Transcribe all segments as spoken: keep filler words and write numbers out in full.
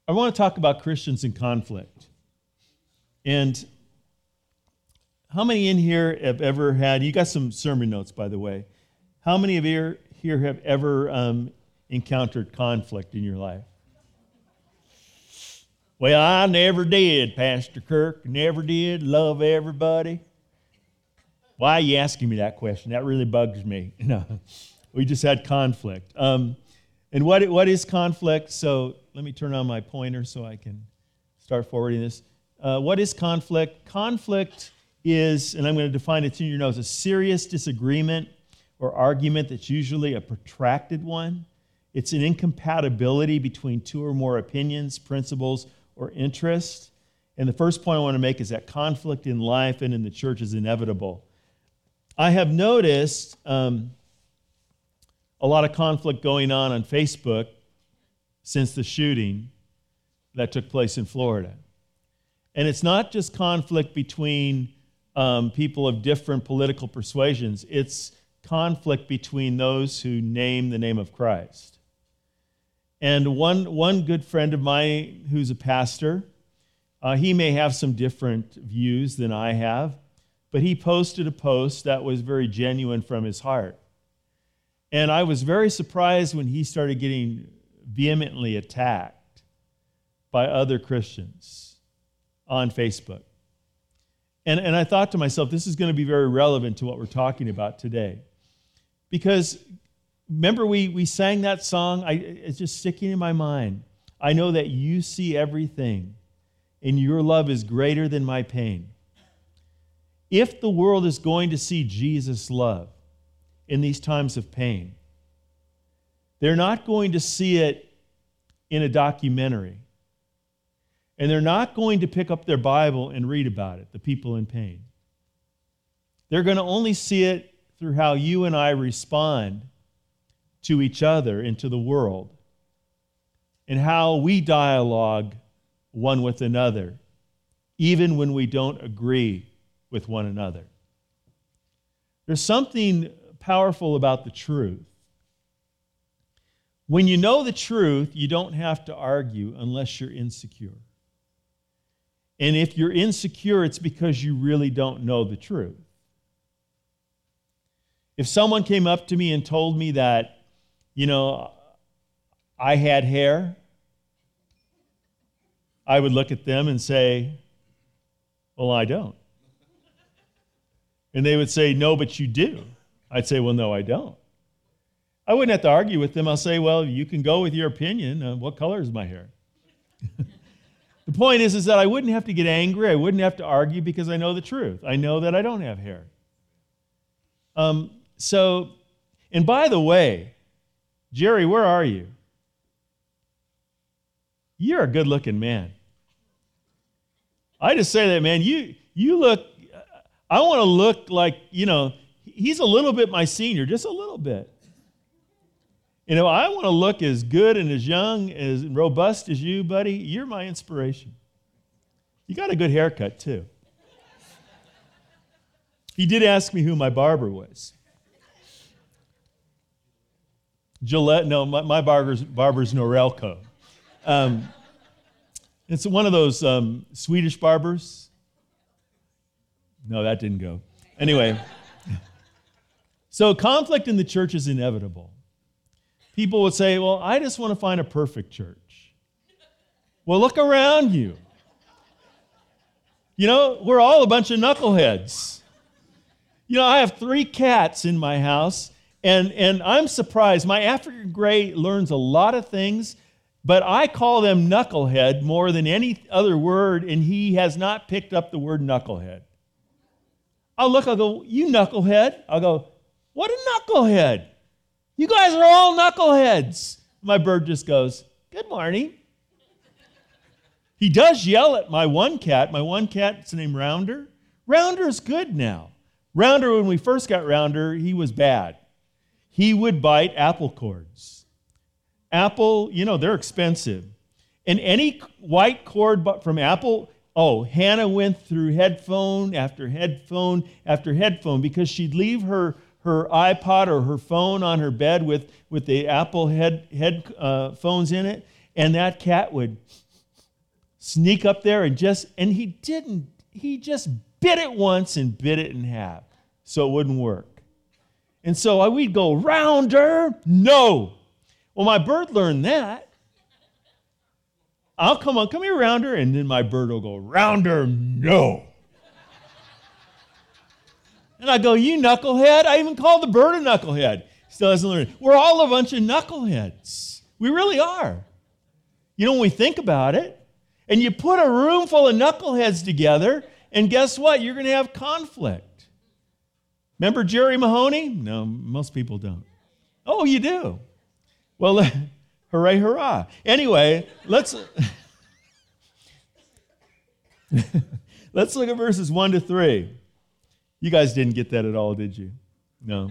I want to talk about Christians in conflict. And how many in here have ever had, you got some sermon notes, by the way. How many of you here have ever um, encountered conflict in your life? Well, I never did, Pastor Kirk. Never did. Love everybody. Why are you asking me that question? That really bugs me. No, we just had conflict. Um, and what what is conflict? So let me turn on my pointer so I can start forwarding this. Uh, what is conflict? Conflict is, and I'm going to define it in your notes, a serious disagreement or argument that's usually a protracted one. It's an incompatibility between two or more opinions, principles, or interests. And the first point I want to make is that conflict in life and in the church is inevitable. I have noticed um, a lot of conflict going on on Facebook since the shooting that took place in Florida. And it's not just conflict between um, people of different political persuasions. It's conflict between those who name the name of Christ. And one, one good friend of mine who's a pastor, uh, he may have some different views than I have, but he posted a post that was very genuine from his heart. And I was very surprised when he started getting vehemently attacked by other Christians on Facebook. And, and I thought to myself, this is going to be very relevant to what we're talking about today. Because remember we, we sang that song? I, it's just sticking in my mind. I know that you see everything, and your love is greater than my pain. If the world is going to see Jesus' love in these times of pain, they're not going to see it in a documentary. And they're not going to pick up their Bible and read about it, the people in pain. They're going to only see it through how you and I respond to each other and to the world, and how we dialogue one with another, even when we don't agree with one another. There's something powerful about the truth. When you know the truth, you don't have to argue unless you're insecure. And if you're insecure, it's because you really don't know the truth. If someone came up to me and told me that, you know, I had hair, I would look at them and say, well, I don't. And they would say, no, but you do. I'd say, well, no, I don't. I wouldn't have to argue with them. I'll say, well, you can go with your opinion. Uh, what color is my hair? The point is, is that I wouldn't have to get angry. I wouldn't have to argue because I know the truth. I know that I don't have hair. Um, so, and by the way, Jerry, where are you? You're a good-looking man. I just say that, man, you you look, I want to look like, you know, he's a little bit my senior, just a little bit. You know, I want to look as good and as young, as robust as you, buddy. You're my inspiration. You got a good haircut, too. He did ask me who my barber was. Gillette, no, my, my barber's, barber's Norelco. Um, it's one of those um, Swedish barbers. No, that didn't go. Anyway, so conflict in the church is inevitable. People would say, well, I just want to find a perfect church. Well, look around you. You know, we're all a bunch of knuckleheads. You know, I have three cats in my house, and, and I'm surprised. My African gray learns a lot of things, but I call them knucklehead more than any other word, and he has not picked up the word knucklehead. I'll look, I'll go, you knucklehead. I'll go, what a knucklehead. You guys are all knuckleheads. My bird just goes, good morning. He does yell at my one cat. My one cat's named Rounder. Rounder's good now. Rounder, when we first got Rounder, he was bad. He would bite apple cords. Apple, you know, they're expensive. And any white cord from Apple, oh, Hannah went through headphone after headphone after headphone because she'd leave her her iPod or her phone on her bed with, with the Apple head, head uh, phones in it, and that cat would sneak up there and just, and he didn't, he just bit it once and bit it in half so it wouldn't work. And so I, we'd go, rounder, no. Well, my bird learned that. I'll come on, come here, rounder, and then my bird will go, rounder, no. And I go, you knucklehead. I even called the bird a knucklehead. Still hasn't learned. We're all a bunch of knuckleheads. We really are. You know, when we think about it, and you put a room full of knuckleheads together, and guess what? You're going to have conflict. Remember Jerry Mahoney? No, most people don't. Oh, you do? Well, hooray, hurrah. Anyway, let's, let's look at verses one to three. You guys didn't get that at all, did you? No.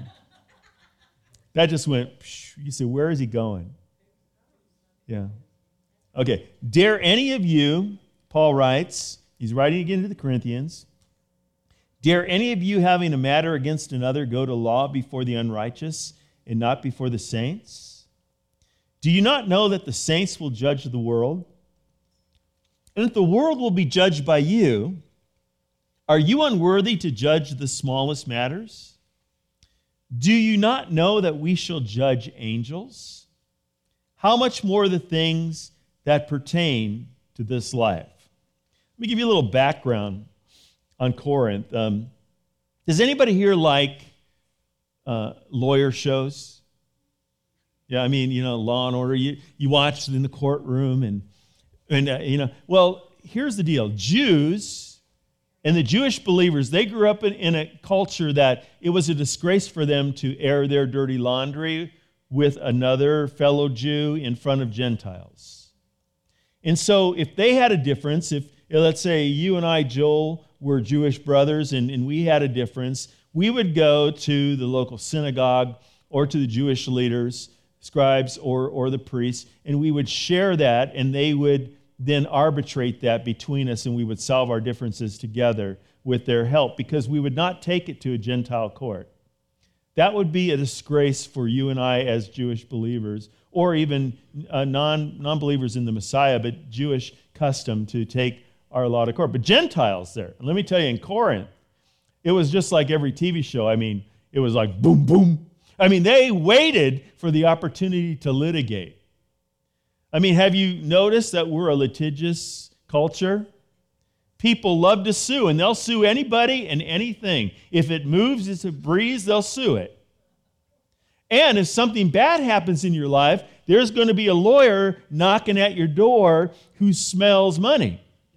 That just went, you said, where is he going? Yeah. Okay. Dare any of you, Paul writes, he's writing again to the Corinthians, dare any of you having a matter against another go to law before the unrighteous and not before the saints? Do you not know that the saints will judge the world? And if the world will be judged by you, are you unworthy to judge the smallest matters? Do you not know that we shall judge angels? How much more the things that pertain to this life? Let me give you a little background on Corinth. Um, does anybody here like uh, lawyer shows? Yeah, I mean, you know, Law and Order. You you watch in the courtroom, and and uh, you know. Well, here's the deal: Jews and the Jewish believers, they grew up in, in a culture that it was a disgrace for them to air their dirty laundry with another fellow Jew in front of Gentiles. And so, if they had a difference, if let's say you and I, Joel, were Jewish brothers, and, and we had a difference, we would go to the local synagogue or to the Jewish leaders, scribes or, or the priests, and we would share that, and they would then arbitrate that between us, and we would solve our differences together with their help, because we would not take it to a Gentile court. That would be a disgrace for you and I as Jewish believers, or even uh, non, non-believers in the Messiah, but Jewish custom to take our law to court. But Gentiles there, and let me tell you, in Corinth, it was just like every T V show. I mean, it was like boom, boom. I mean, they waited for the opportunity to litigate. I mean, have you noticed that we're a litigious culture? People love to sue, and they'll sue anybody and anything. If it moves, it's a breeze, they'll sue it. And if something bad happens in your life, there's going to be a lawyer knocking at your door who smells money.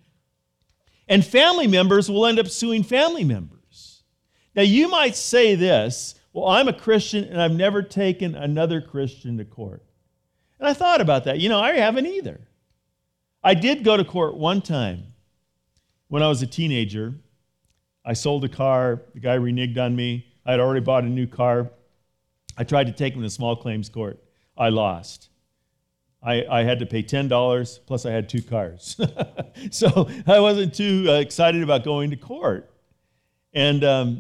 And family members will end up suing family members. Now, you might say this, well, I'm a Christian and I've never taken another Christian to court. And I thought about that. You know, I haven't either. I did go to court one time when I was a teenager. I sold a car. The guy reneged on me. I had already bought a new car. I tried to take him to small claims court. I lost. I, I had to pay ten dollars, plus I had two cars. So I wasn't too uh, excited about going to court. And um,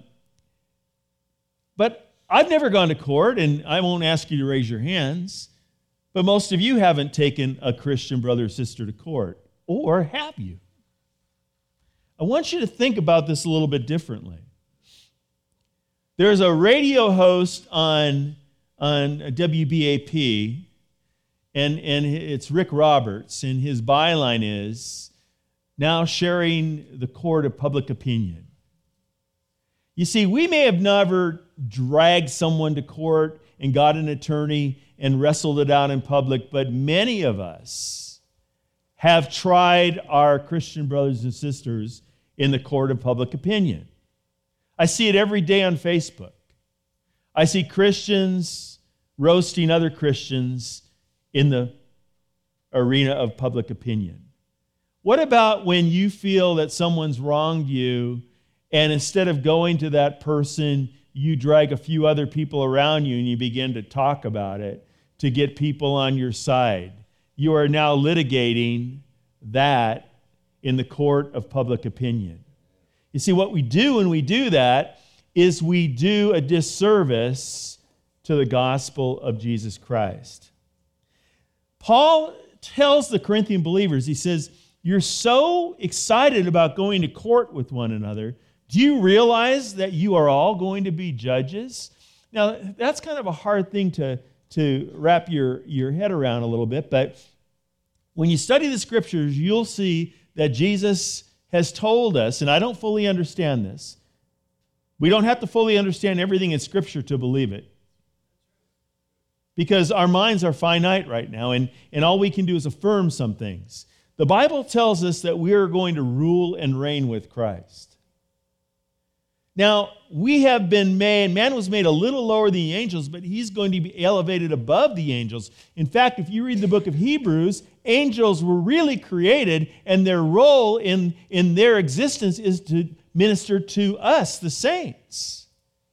but I've never gone to court, and I won't ask you to raise your hands, but most of you haven't taken a Christian brother or sister to court, or have you? I want you to think about this a little bit differently. There's a radio host on, on W B A P, and, and it's Rick Roberts, and his byline is, now sharing the court of public opinion. You see, we may have never dragged someone to court and got an attorney and wrestled it out in public, but many of us have tried our Christian brothers and sisters in the court of public opinion. I see it every day on Facebook. I see Christians roasting other Christians in the arena of public opinion. What about when you feel that someone's wronged you, and instead of going to that person, you drag a few other people around you and you begin to talk about it to get people on your side? You are now litigating that in the court of public opinion. You see, what we do when we do that is we do a disservice to the gospel of Jesus Christ. Paul tells the Corinthian believers, he says, you're so excited about going to court with one another, do you realize that you are all going to be judges? Now, that's kind of a hard thing to, to wrap your, your head around a little bit, but when you study the scriptures, you'll see that Jesus has told us, and I don't fully understand this. We don't have to fully understand everything in Scripture to believe it. Because our minds are finite right now, and, and all we can do is affirm some things. The Bible tells us that we are going to rule and reign with Christ. Now, we have been made, man was made a little lower than the angels, but he's going to be elevated above the angels. In fact, if you read the book of Hebrews, angels were really created, and their role in, in their existence is to minister to us, the saints.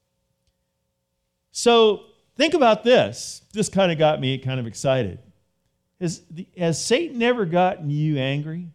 So think about this. This kind of got me kind of excited. Has, has Satan ever gotten you angry?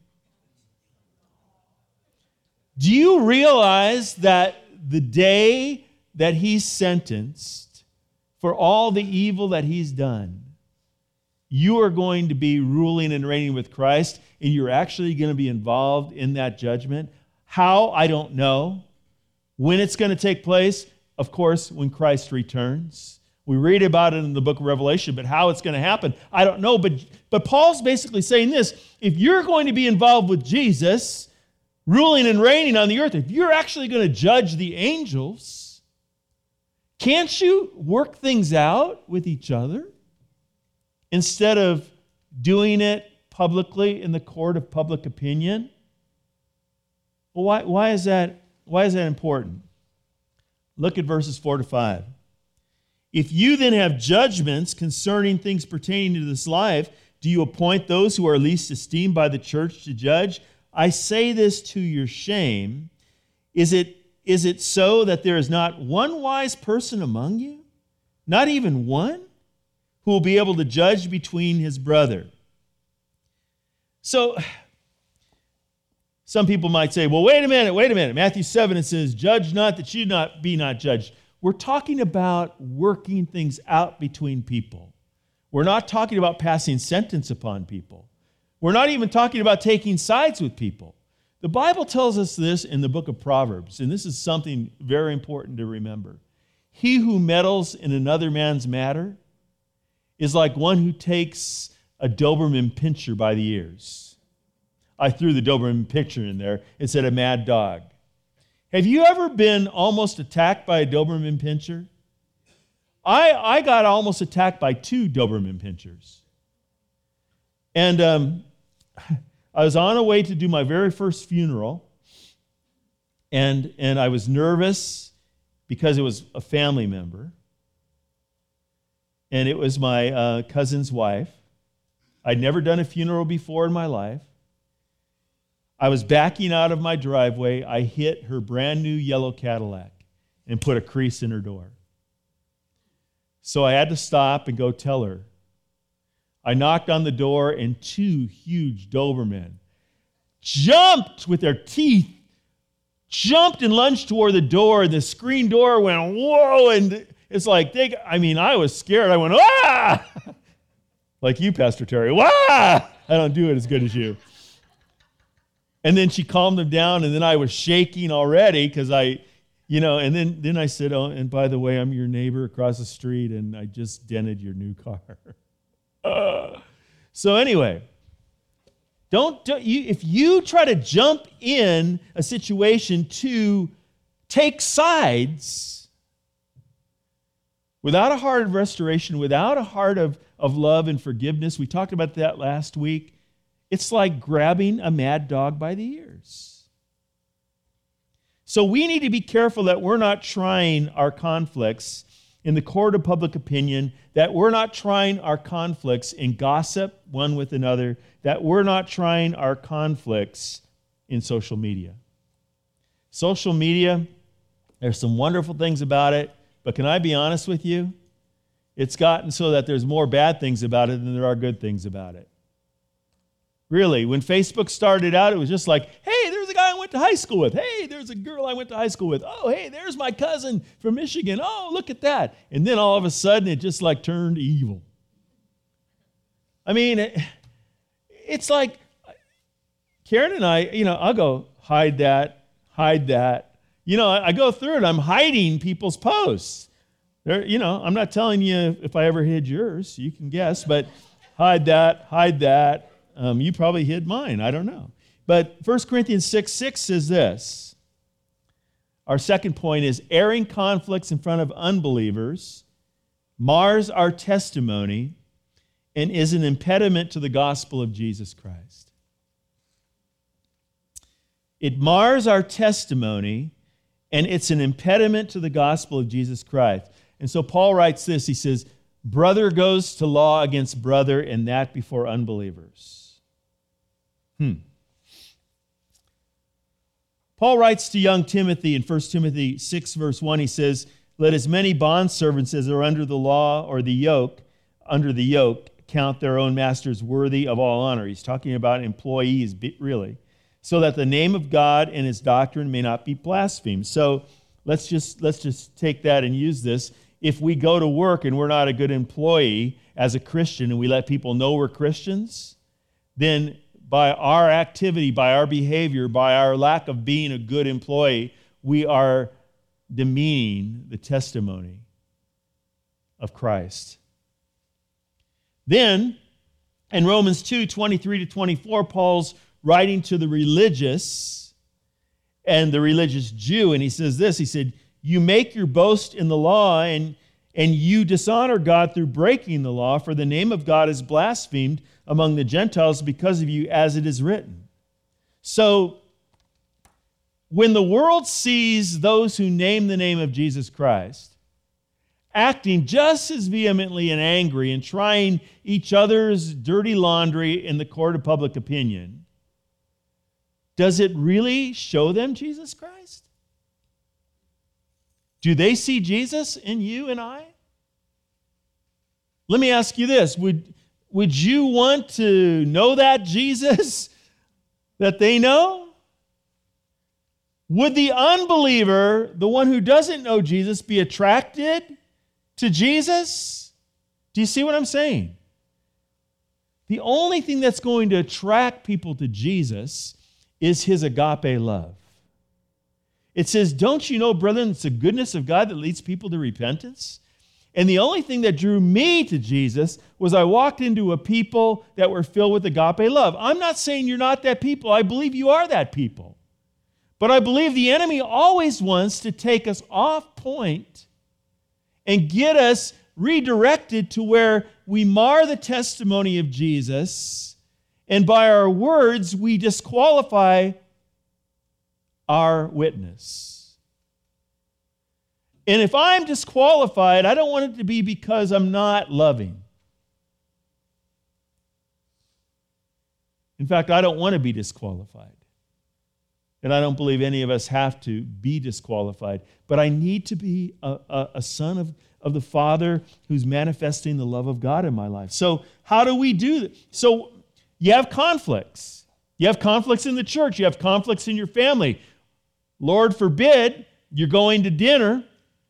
Do you realize that the day that he's sentenced for all the evil that he's done, you are going to be ruling and reigning with Christ, and you're actually going to be involved in that judgment? How? I don't know. When it's going to take place? Of course, when Christ returns. We read about it in the book of Revelation, but how it's going to happen, I don't know. But, but Paul's basically saying this: if you're going to be involved with Jesus, ruling and reigning on the earth, if you're actually going to judge the angels, can't you work things out with each other instead of doing it publicly in the court of public opinion? Well, why, why is that, why is that important? Look at verses four to five. If you then have judgments concerning things pertaining to this life, do you appoint those who are least esteemed by the church to judge? I say this to your shame. Is it, is it so that there is not one wise person among you? Not even one? Who will be able to judge between his brother? So, some people might say, well, wait a minute, wait a minute. Matthew seven, it says, judge not that you not be not judged. We're talking about working things out between people. We're not talking about passing sentence upon people. We're not even talking about taking sides with people. The Bible tells us this in the book of Proverbs, and this is something very important to remember. He who meddles in another man's matter is like one who takes a Doberman pinscher by the ears. I threw the Doberman pinscher in there. It said a mad dog. Have you ever been almost attacked by a Doberman pinscher? I, I got almost attacked by two Doberman pinschers. And um, I was on a way to do my very first funeral, and, and I was nervous because it was a family member, and it was my uh, cousin's wife. I'd never done a funeral before in my life. I was backing out of my driveway. I hit her brand new yellow Cadillac and put a crease in her door. So I had to stop and go tell her. I knocked on the door, and two huge Dobermen jumped with their teeth, jumped and lunged toward the door, and the screen door went, whoa, and it's like, they, I mean, I was scared. I went, ah! Like you, Pastor Terry, wah! I don't do it as good as you. And then she calmed them down, and then I was shaking already because I, you know, and then, then I said, oh, and by the way, I'm your neighbor across the street, and I just dented your new car. uh. So anyway, don't, don't you, if you try to jump in a situation to take sides without a heart of restoration, without a heart of, of love and forgiveness, we talked about that last week, it's like grabbing a mad dog by the ears. So we need to be careful that we're not trying our conflicts in the court of public opinion, that we're not trying our conflicts in gossip one with another, that we're not trying our conflicts in social media. Social media, there's some wonderful things about it, but can I be honest with you? It's gotten so that there's more bad things about it than there are good things about it. Really, when Facebook started out, it was just like, hey, there's a guy I went to high school with. Hey, there's a girl I went to high school with. Oh, hey, there's my cousin from Michigan. Oh, look at that. And then all of a sudden, it just like turned evil. I mean, it, it's like, Karen and I, you know, I'll go, hide that, hide that. You know, I, I go through it. I'm hiding people's posts. They're, you know, I'm not telling you if I ever hid yours. You can guess, but hide that, hide that. Um, you probably hid mine. I don't know. But First Corinthians six six says this. Our second point is airing conflicts in front of unbelievers mars our testimony and is an impediment to the gospel of Jesus Christ. It mars our testimony and it's an impediment to the gospel of Jesus Christ. And so Paul writes this, he says, brother goes to law against brother, and that before unbelievers. Hmm. Paul writes to young Timothy in First Timothy six, verse one, he says, let as many bondservants as are under the law or the yoke, under the yoke, count their own masters worthy of all honor. He's talking about employees, really. So that the name of God and his doctrine may not be blasphemed. So let's just let's just take that and use this. If we go to work and we're not a good employee as a Christian and we let people know we're Christians, then by our activity, by our behavior, by our lack of being a good employee, we are demeaning the testimony of Christ. Then, in Romans two, twenty-three to twenty-four, Paul's writing to the religious and the religious Jew, and he says this, he said, you make your boast in the law, and, and you dishonor God through breaking the law, for the name of God is blasphemed among the Gentiles because of you, as it is written. So, when the world sees those who name the name of Jesus Christ acting just as vehemently and angry and trying each other's dirty laundry in the court of public opinion, does it really show them Jesus Christ? Do they see Jesus in you and I? Let me ask you this. Would, would you want to know that Jesus that they know? Would the unbeliever, the one who doesn't know Jesus, be attracted to Jesus? Do you see what I'm saying? The only thing that's going to attract people to Jesus is his agape love. It says, don't you know, brethren, it's the goodness of God that leads people to repentance? And the only thing that drew me to Jesus was I walked into a people that were filled with agape love. I'm not saying you're not that people. I believe you are that people. But I believe the enemy always wants to take us off point and get us redirected to where we mar the testimony of Jesus, and by our words, we disqualify our witness. And if I'm disqualified, I don't want it to be because I'm not loving. In fact, I don't want to be disqualified. And I don't believe any of us have to be disqualified. But I need to be a, a, a son of, of the Father who's manifesting the love of God in my life. So how do we do that? So you have conflicts. You have conflicts in the church. You have conflicts in your family. Lord forbid, you're going to dinner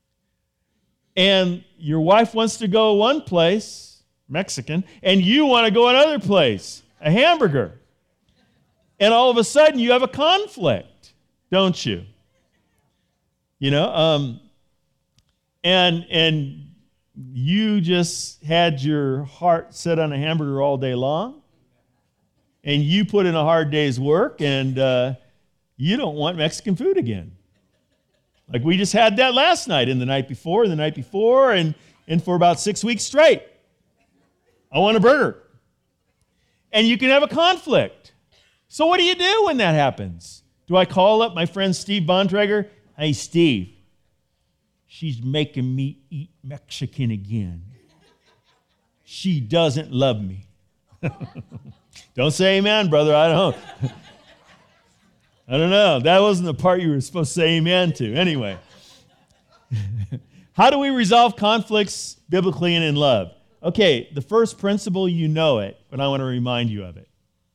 and your wife wants to go one place, Mexican, and you want to go another place, a hamburger. And all of a sudden, you have a conflict, don't you? You know, um, and and you just had your heart set on a hamburger all day long, and you put in a hard day's work, and uh, you don't want Mexican food again. Like we just had that last night, and the night before, and the night before, and, and for about six weeks straight. I want a burger. And you can have a conflict. So what do you do when that happens? Do I call up my friend Steve Bontrager? Hey, Steve, she's making me eat Mexican again. She doesn't love me. Don't say amen, brother. I don't know. I don't know. That wasn't the part you were supposed to say amen to. Anyway. How do we resolve conflicts biblically and in love? Okay, the first principle, you know it, but I want to remind you of it.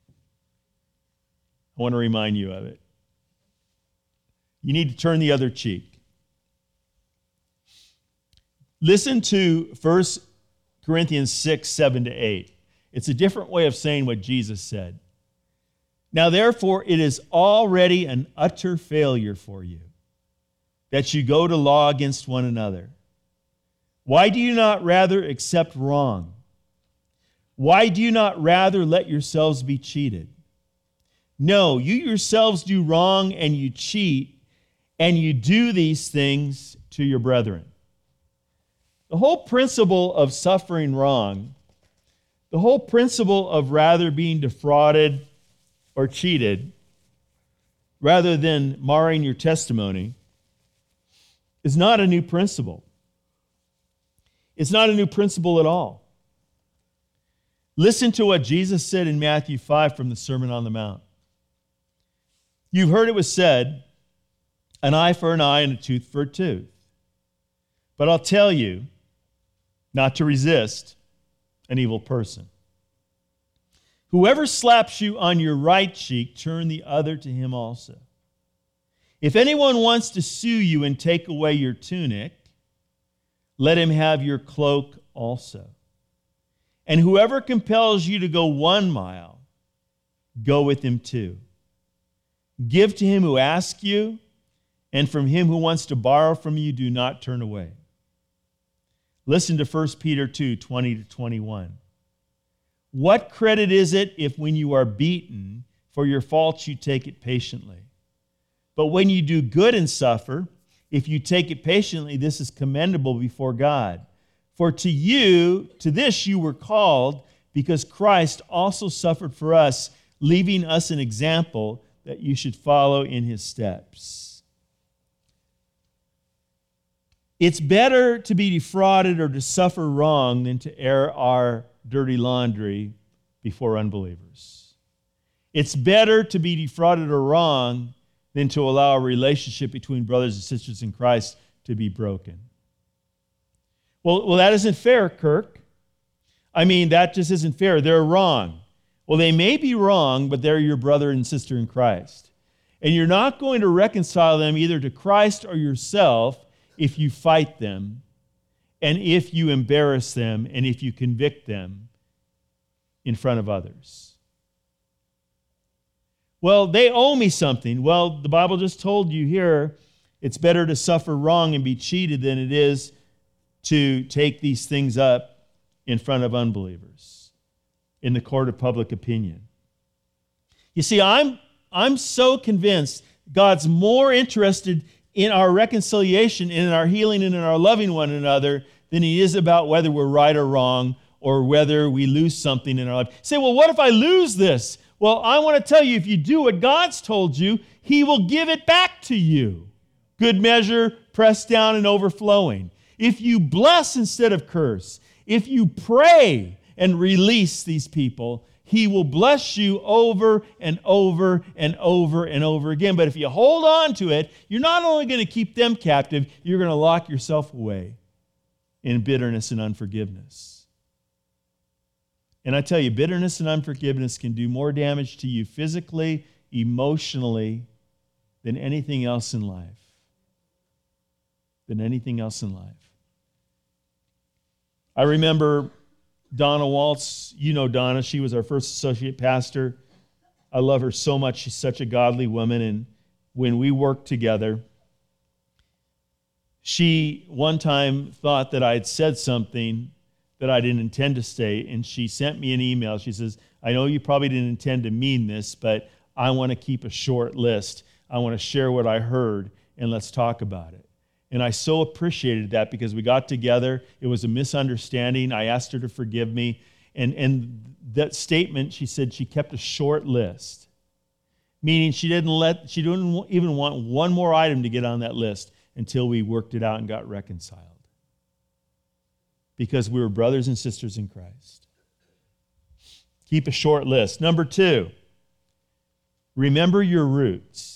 I want to remind you of it. You need to turn the other cheek. Listen to First Corinthians six, seven to eight. It's a different way of saying what Jesus said. Now, therefore, it is already an utter failure for you that you go to law against one another. Why do you not rather accept wrong? Why do you not rather let yourselves be cheated? No, you yourselves do wrong and you cheat, and you do these things to your brethren. The whole principle of suffering wrong, the whole principle of rather being defrauded or cheated, rather than marring your testimony, is not a new principle. It's not a new principle at all. Listen to what Jesus said in Matthew five from the Sermon on the Mount. You've heard it was said, an eye for an eye and a tooth for a tooth. But I'll tell you not to resist an evil person. Whoever slaps you on your right cheek, turn the other to him also. If anyone wants to sue you and take away your tunic, let him have your cloak also. And whoever compels you to go one mile, go with him two. Give to him who asks you, and from him who wants to borrow from you, do not turn away. Listen to First Peter two, twenty to twenty-one. What credit is it if when you are beaten for your faults you take it patiently? But when you do good and suffer, if you take it patiently, this is commendable before God. For to you, to this you were called, because Christ also suffered for us, leaving us an example that you should follow in his steps. It's better to be defrauded or to suffer wrong than to air our dirty laundry before unbelievers. It's better to be defrauded or wrong than to allow a relationship between brothers and sisters in Christ to be broken. Well, well, that isn't fair, Kirk. I mean, that just isn't fair. They're wrong. Well, they may be wrong, but they're your brother and sister in Christ. And you're not going to reconcile them either to Christ or yourself if you fight them, and if you embarrass them, and if you convict them in front of others. Well, they owe me something. Well, the Bible just told you here, it's better to suffer wrong and be cheated than it is to take these things up in front of unbelievers in the court of public opinion. You see, I'm, I'm so convinced God's more interested in our reconciliation, in our healing, and in our loving one another than he is about whether we're right or wrong or whether we lose something in our life. Say, well, what if I lose this? Well, I want to tell you, if you do what God's told you, he will give it back to you. Good measure, pressed down and overflowing. If you bless instead of curse, if you pray and release these people, he will bless you over and over and over and over again. But if you hold on to it, you're not only going to keep them captive, you're going to lock yourself away in bitterness and unforgiveness. And I tell you, bitterness and unforgiveness can do more damage to you physically, emotionally, than anything else in life. Than anything else in life. I remember Donna Waltz. You know Donna. She was our first associate pastor. I love her so much. She's such a godly woman. And when we worked together, she one time thought that I had said something that I didn't intend to say, and she sent me an email. She says, I know you probably didn't intend to mean this, but I want to keep a short list. I want to share what I heard, and let's talk about it. And I so appreciated that because we got together. It was a misunderstanding. I asked her to forgive me. And, and that statement, she said she kept a short list, meaning she didn't let, she didn't even want one more item to get on that list until we worked it out and got reconciled. Because we were brothers and sisters in Christ. Keep a short list. Number two, remember your roots.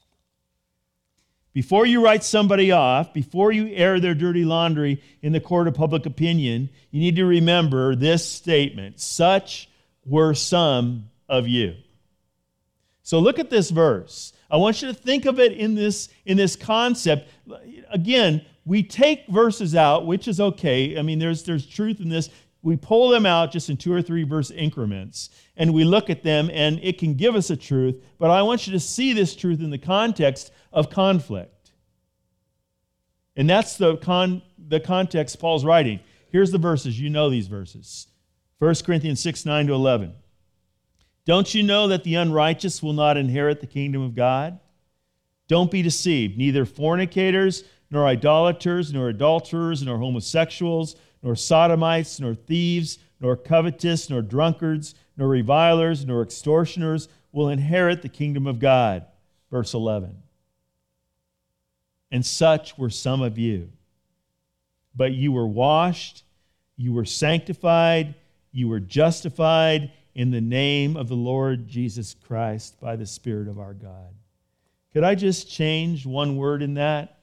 Before you write somebody off, before you air their dirty laundry in the court of public opinion, you need to remember this statement: such were some of you. So look at this verse. I want you to think of it in this, in this concept. Again, we take verses out, which is okay. I mean, there's, there's truth in this. we pull them out just in two or three verse increments, and we look at them, and it can give us a truth, but I want you to see this truth in the context of conflict. And that's the con the context Paul's writing. Here's the verses. You know these verses. First Corinthians six, nine to eleven. Don't you know that the unrighteous will not inherit the kingdom of God? Don't be deceived. Neither fornicators, nor idolaters, nor adulterers, nor homosexuals, nor sodomites, nor thieves, nor covetous, nor drunkards, nor revilers, nor extortioners will inherit the kingdom of God. Verse eleven. And such were some of you. But you were washed, you were sanctified, you were justified in the name of the Lord Jesus Christ by the Spirit of our God. Could I just change one word in that?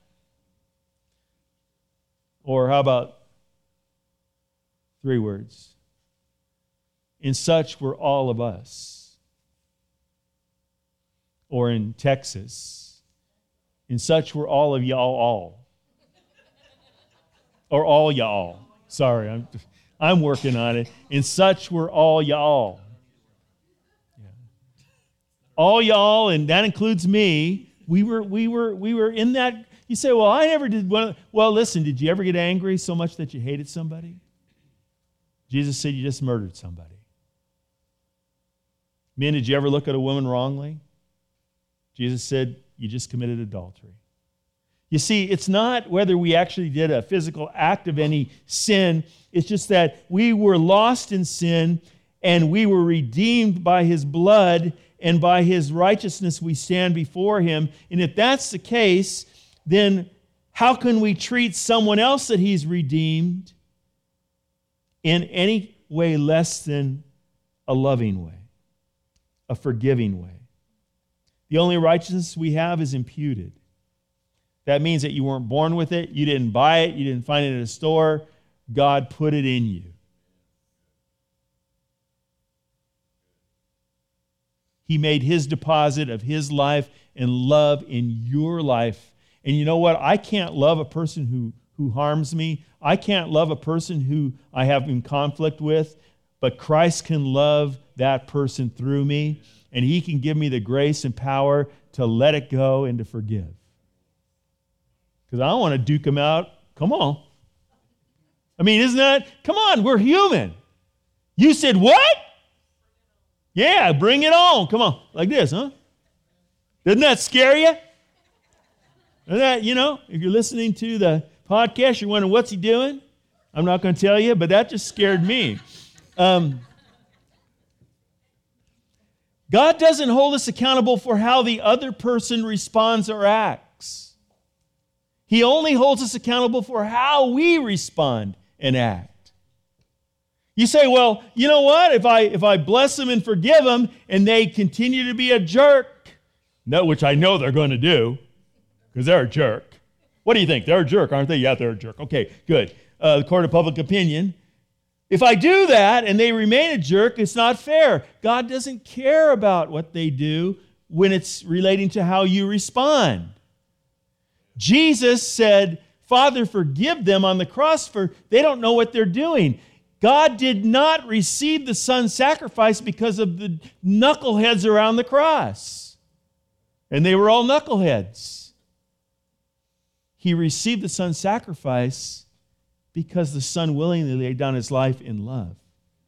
Or how about three words? In such were all of us. Or in Texas, in such were all of y'all all. Or all y'all. Sorry, I'm, I'm working on it. In such were all y'all. Yeah. All y'all, and that includes me. We were, we were, we were in that. You say, well, I never did. Well, well, listen, did you ever get angry so much that you hated somebody? Jesus said you just murdered somebody. Men, did you ever look at a woman wrongly? Jesus said you just committed adultery. You see, it's not whether we actually did a physical act of any sin. It's just that we were lost in sin and we were redeemed by His blood, and by His righteousness we stand before Him. And if that's the case, then how can we treat someone else that He's redeemed in any way less than a loving way, a forgiving way? The only righteousness we have is imputed. That means that you weren't born with it, you didn't buy it, you didn't find it at a store. God put it in you. He made His deposit of His life and love in your life. And you know what? I can't love a person who, who harms me. I can't love a person who I have in conflict with, but Christ can love that person through me, and He can give me the grace and power to let it go and to forgive. Because I don't want to duke them out. Come on. I mean, isn't that? Come on, we're human. You said what? Yeah, bring it on. Come on. Like this, huh? Doesn't that scare you? Isn't that, you know, if you're listening to the podcast, you're wondering, what's he doing? I'm not going to tell you, but that just scared me. Um, God doesn't hold us accountable for how the other person responds or acts. He only holds us accountable for how we respond and act. You say, well, you know what? If I if I bless them and forgive them and they continue to be a jerk, no, which I know they're going to do because they're a jerk. What do you think? They're a jerk, aren't they? Yeah, they're a jerk. Okay, good. Uh, the court of public opinion. If I do that and they remain a jerk, it's not fair. God doesn't care about what they do when it's relating to how you respond. Jesus said, Father, forgive them on the cross, for they don't know what they're doing. God did not receive the Son's sacrifice because of the knuckleheads around the cross. And they were all knuckleheads. He received the Son's sacrifice because the Son willingly laid down His life in love.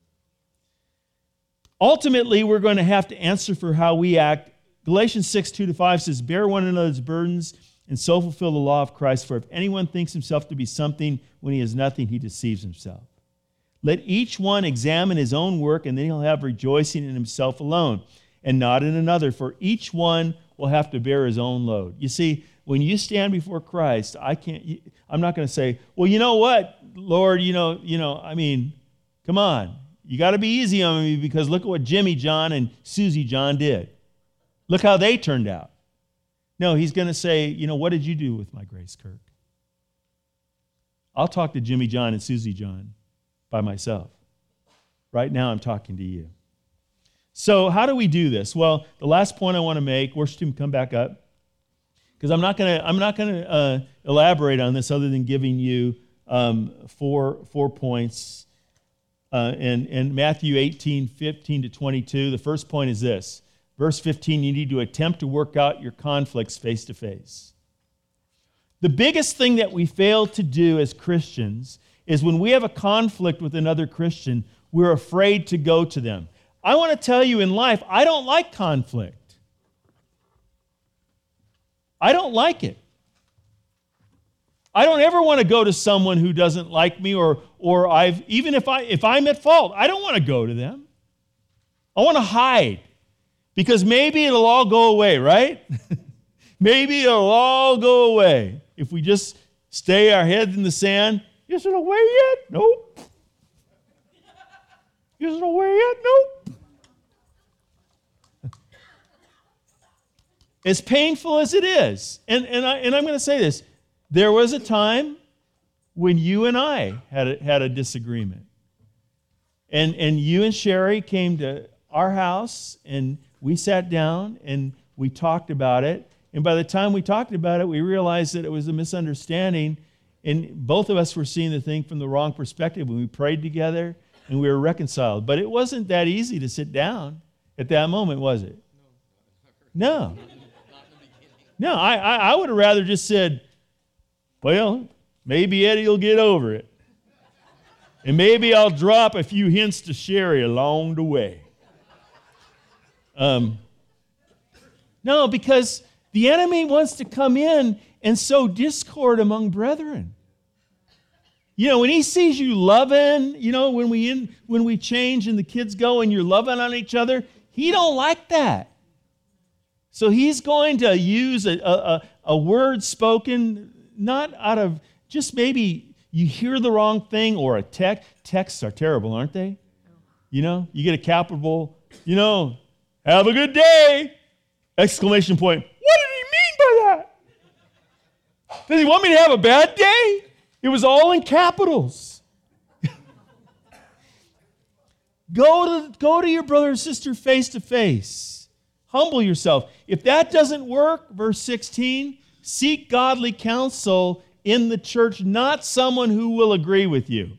Ultimately, we're going to have to answer for how we act. Galatians six, two to five says, bear one another's burdens and so fulfill the law of Christ. For if anyone thinks himself to be something when he is nothing, he deceives himself. Let each one examine his own work, and then he'll have rejoicing in himself alone and not in another. For each one will have to bear his own load. You see, when you stand before Christ, I can't, I'm not going to say, well, you know what, Lord, you know, you know, I mean, come on. You got to be easy on me because look at what Jimmy John and Susie John did. Look how they turned out. No, He's going to say, you know, what did you do with my grace, Kirk? I'll talk to Jimmy John and Susie John by myself. Right now, I'm talking to you. So how do we do this? Well, the last point I want to make, worship team, come back up, because I'm not going to I'm not going to uh, elaborate on this other than giving you um, four four points. Uh, and, and Matthew eighteen, fifteen to twenty-two, the first point is this. Verse fifteen, you need to attempt to work out your conflicts face to face. The biggest thing that we fail to do as Christians is when we have a conflict with another Christian, we're afraid to go to them. I want to tell you in life, I don't like conflict. I don't like it. I don't ever want to go to someone who doesn't like me, or or I've even if I if I'm at fault, I don't want to go to them. I want to hide because maybe it'll all go away, right? Maybe it'll all go away if we just stay our heads in the sand. Is it away yet? Nope. Is it away yet? Nope. As painful as it is, and and I and I'm going to say this. There was a time when you and I had a, had a disagreement. And, and you and Sherry came to our house, and we sat down, and we talked about it. And by the time we talked about it, we realized that it was a misunderstanding, and both of us were seeing the thing from the wrong perspective when we prayed together, and we were reconciled. But it wasn't that easy to sit down at that moment, was it? No. No, I, I, I would have rather just said, well, maybe Eddie will get over it. And maybe I'll drop a few hints to Sherry along the way. Um, no, because the enemy wants to come in and sow discord among brethren. You know, when he sees you loving, you know, when we in, when we change and the kids go and you're loving on each other, he don't like that. So he's going to use a, a, a word spoken not out of just maybe you hear the wrong thing or a text. Texts are terrible, aren't they? You know, you get a capital, you know, have a good day, exclamation point. What did he mean by that? Does he want me to have a bad day? It was all in capitals. Go to, go to your brother or sister face to face. Humble yourself. If that doesn't work, verse sixteen, seek godly counsel in the church, not someone who will agree with you.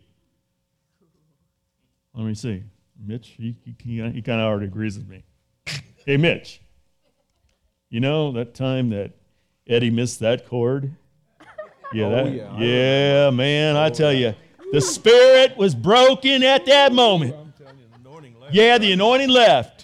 Let me see. Mitch, he, he, he kind of already agrees with me. Hey, Mitch, you know that time that Eddie missed that chord? Yeah, oh, that, yeah, yeah man, I tell you, the spirit was broken at that moment. Yeah, the anointing left.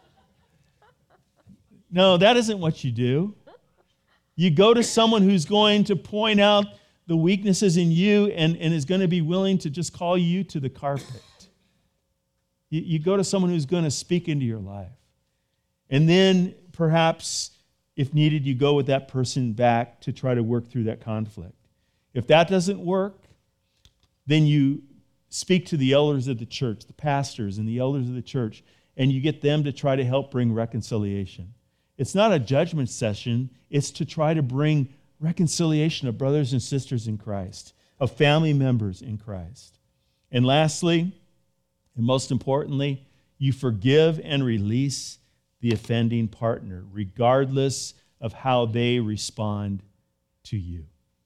No, that isn't what you do. You go to someone who's going to point out the weaknesses in you and, and is going to be willing to just call you to the carpet. You, you go to someone who's going to speak into your life. And then perhaps, if needed, you go with that person back to try to work through that conflict. If that doesn't work, then you speak to the elders of the church, the pastors and the elders of the church, and you get them to try to help bring reconciliation. It's not a judgment session. It's to try to bring reconciliation of brothers and sisters in Christ, of family members in Christ. And lastly, and most importantly, you forgive and release the offending partner, regardless of how they respond to you.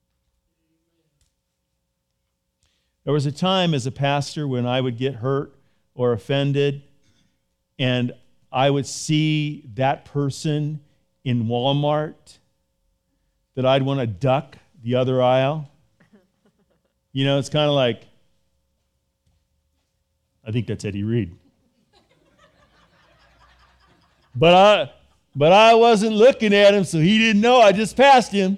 There was a time as a pastor when I would get hurt or offended, and I would see that person in Walmart that I'd want to duck the other aisle. You know, it's kind of like, I think that's Eddie Reed. But I, but I wasn't looking at him, so he didn't know I just passed him.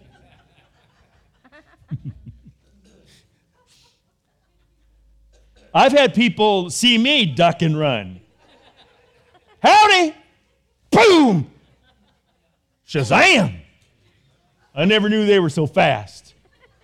I've had people see me duck and run. Howdy! Boom! Shazam! I never knew they were so fast.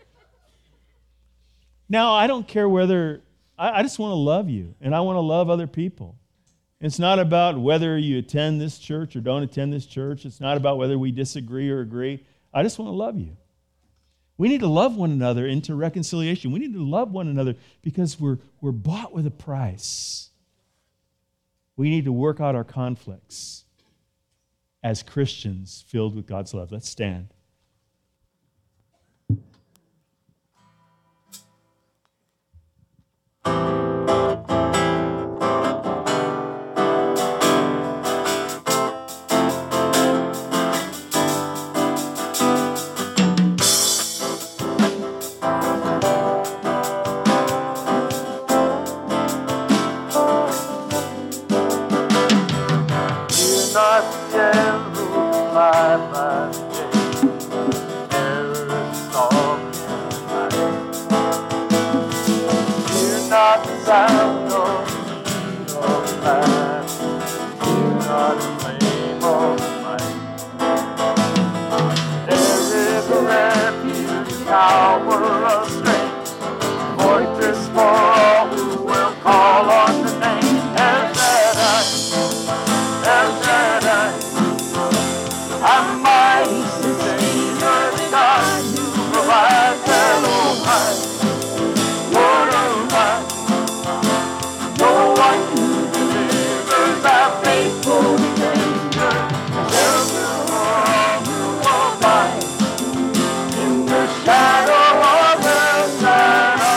Now, I don't care whether, I, I just want to love you, and I want to love other people. It's not about whether you attend this church or don't attend this church. It's not about whether we disagree or agree. I just want to love you. We need to love one another into reconciliation. We need to love one another because we're, we're bought with a price. We need to work out our conflicts as Christians filled with God's love. Let's stand. not yellow light by day, terrorist song in the night. Hear not the sound of the of light, hear not the flame of the light. There is a refuge, tower of strength, fortress for all who will call on the name. El Shaddai, El Shaddai, I'm mighty Savior, the God who provides. Elohai, Lord of light, no one who delivers our faithful Savior, shelter for all who will find in the shadow of El Shaddai.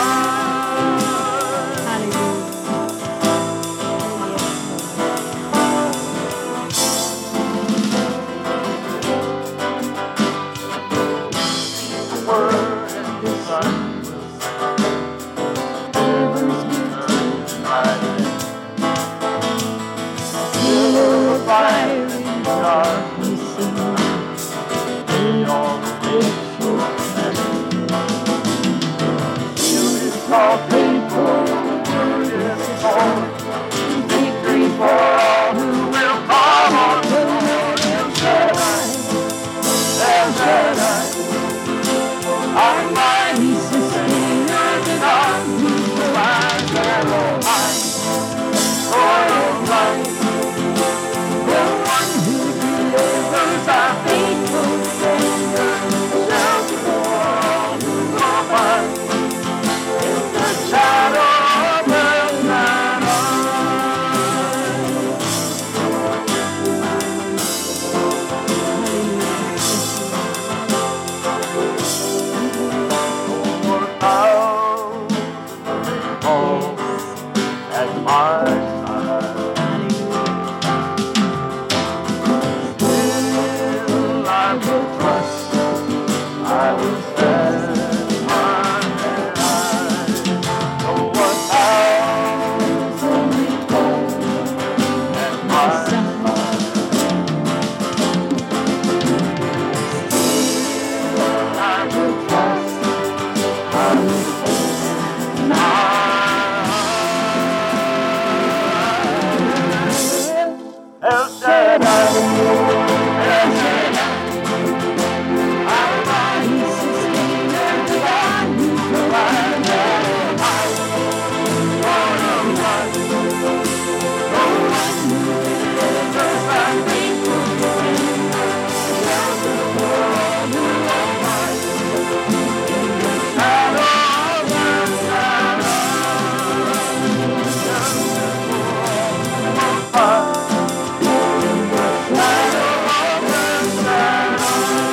The word and the sun will sing, rivers will turn to light. Still the fire in the darkness sing, in all the faithful men. Still is called faithful, the word is called, victory for all who will call on the Lord. El Shaddai, El Shaddai, our mighty sustainer, the God who provides. Elohai, Lord of light, the one who delivers our faithful Savior, shelter for all who will find in the shadow of El Shaddai. Over clouds may fall at my side, still I will trust, I will stand my eyes. Though a thousand may fall at my side, still I will trust, I will stand my eyes. El Shaddai, El Shaddai, our mighty sustainer, the God who provides. Elohai, Lord of light, no one who delivers our faithful Savior, shelter for all who will find in the shadow of El Shaddai. Shelter for all who will find in the shadow of El Shaddai.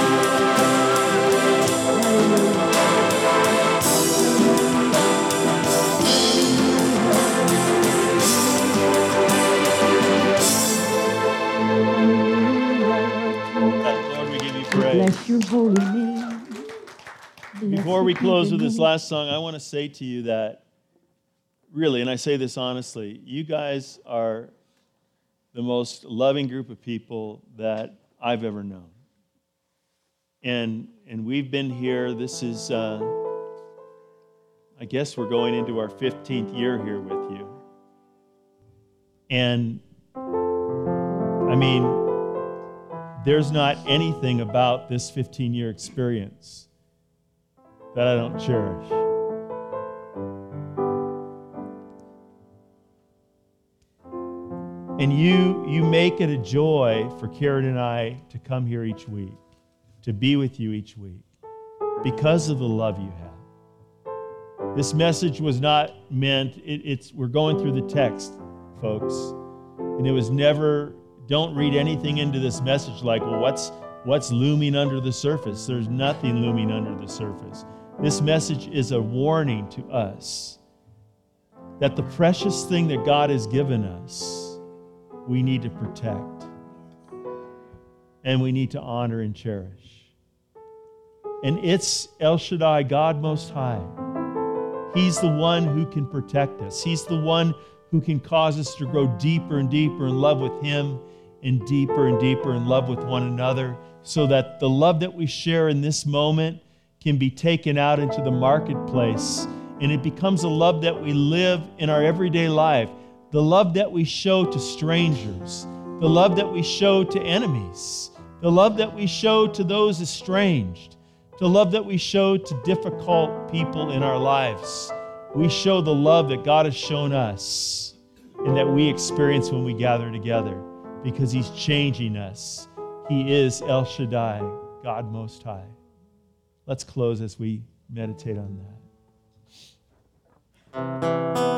Lord, we give you praise. Bless your holy name. Before we close with this last song, I want to say to you that, really, and I say this honestly, you guys are the most loving group of people that I've ever known. And and we've been here, this is, uh, I guess we're going into our fifteenth year here with you. And, I mean, there's not anything about this fifteen-year experience that I don't cherish. And you, you make it a joy for Karen and I to come here each week, to be with you each week, because of the love you have. This message was not meant, it, it's we're going through the text, folks, and it was never, don't read anything into this message like, well, what's what's looming under the surface? There's nothing looming under the surface. This message is a warning to us that the precious thing that God has given us, we need to protect. And we need to honor and cherish. And it's El Shaddai, God Most High. He's the one who can protect us. He's the one who can cause us to grow deeper and deeper in love with Him and deeper and deeper in love with one another, so that the love that we share in this moment can be taken out into the marketplace, and it becomes a love that we live in our everyday life, the love that we show to strangers, the love that we show to enemies, the love that we show to those estranged, the love that we show to difficult people in our lives. We show the love that God has shown us and that we experience when we gather together, because He's changing us. He is El Shaddai, God Most High. Let's close as we meditate on that.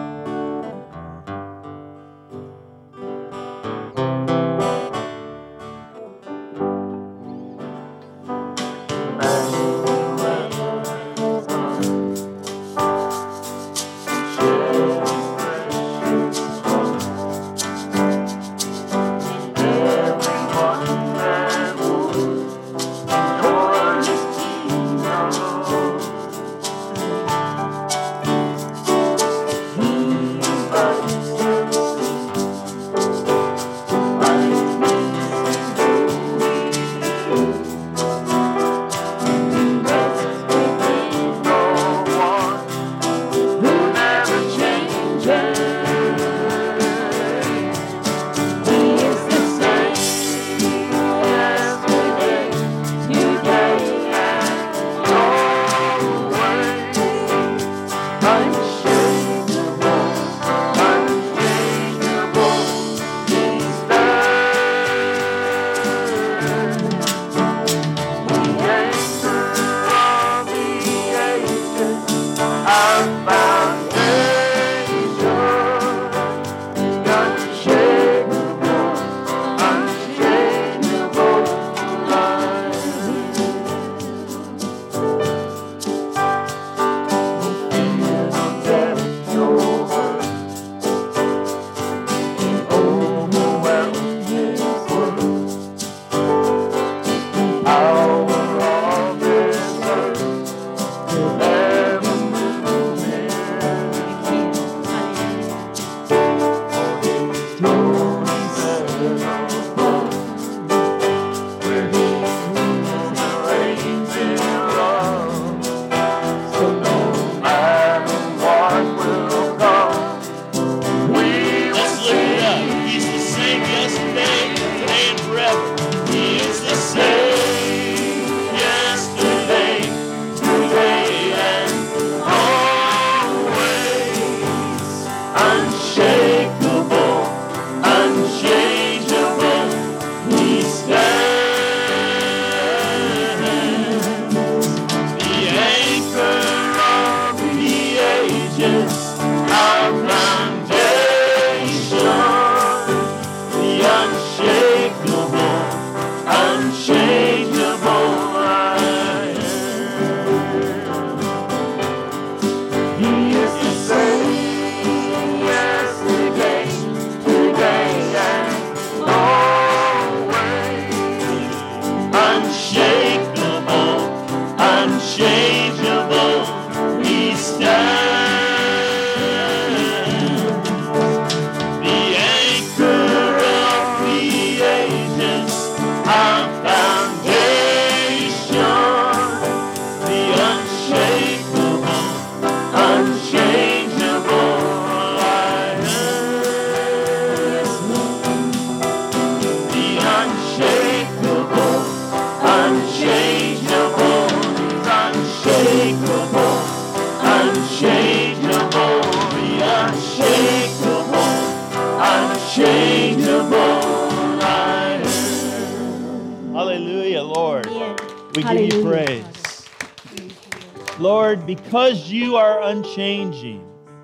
Lord, because you are unchanging,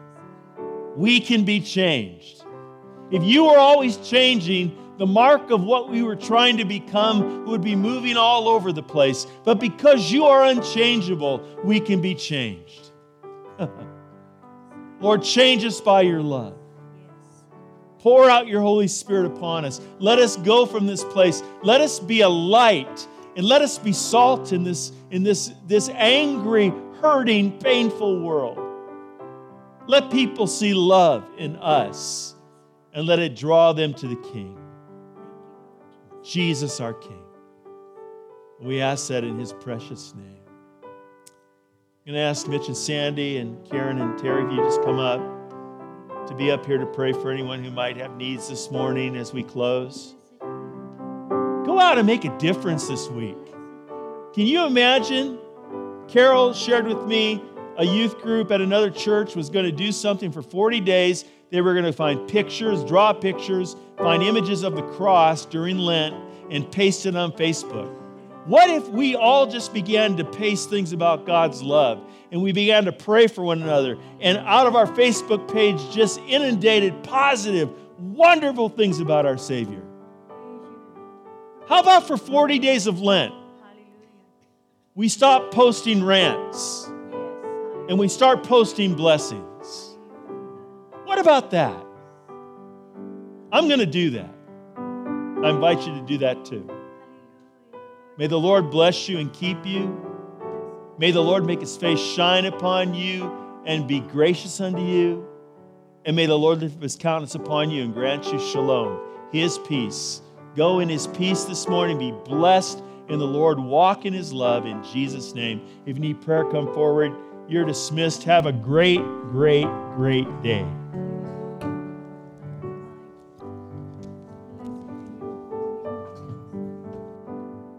we can be changed. If you were always changing, the mark of what we were trying to become would be moving all over the place. But because you are unchangeable, we can be changed. Lord, change us by your love. Pour out your Holy Spirit upon us. Let us go from this place. Let us be a light, and let us be salt in this, in this, this angry, hurting, painful world. Let people see love in us, and let it draw them to the King. Jesus our King. We ask that in his precious name. I'm going to ask Mitch and Sandy and Karen and Terry if you just come up to be up here to pray for anyone who might have needs this morning as we close. Go out and make a difference this week. Can you imagine? Carol shared with me a youth group at another church was going to do something for forty days. They were going to find pictures, draw pictures, find images of the cross during Lent, and paste it on Facebook. What if we all just began to paste things about God's love, and we began to pray for one another, and out of our Facebook page just inundated positive, wonderful things about our Savior? How about for forty days of Lent? We stop posting rants, and we start posting blessings. What about that? I'm going to do that. I invite you to do that too. May the Lord bless you and keep you. May the Lord make his face shine upon you and be gracious unto you. And may the Lord lift up his countenance upon you and grant you shalom, his peace. Go in his peace this morning. Be blessed in the Lord. Walk in his love in Jesus' name. If you need prayer, come forward. You're dismissed. Have a great, great, great day.